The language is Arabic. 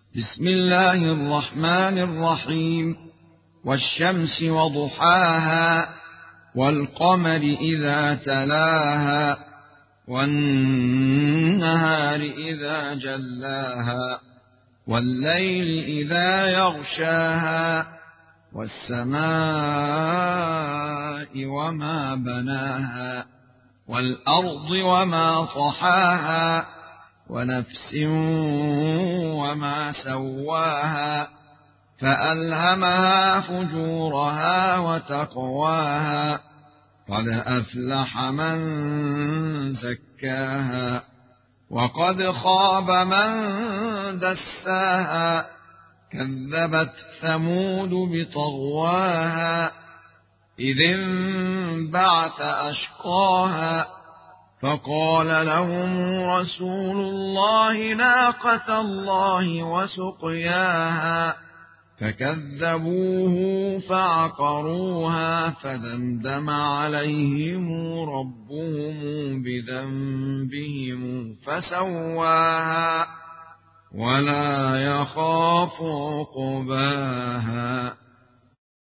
بسم الله الرحمن الرحيم. والشمس وضحاها والقمر إذا تلاها والنهار إذا جلاها والليل إذا يغشاها والسماء وما بناها والأرض وما طحاها ونفس وما سواها فألهمها فجورها وتقواها قد أفلح من زكاها وقد خاب من دساها كذبت ثمود بطغواها إذ انبعث أشقاها فقال لهم رسول الله ناقة الله وسقياها فكذبوه فعقروها فدمدم عليهم ربهم بذنبهم فسواها ولا يخاف عقباها.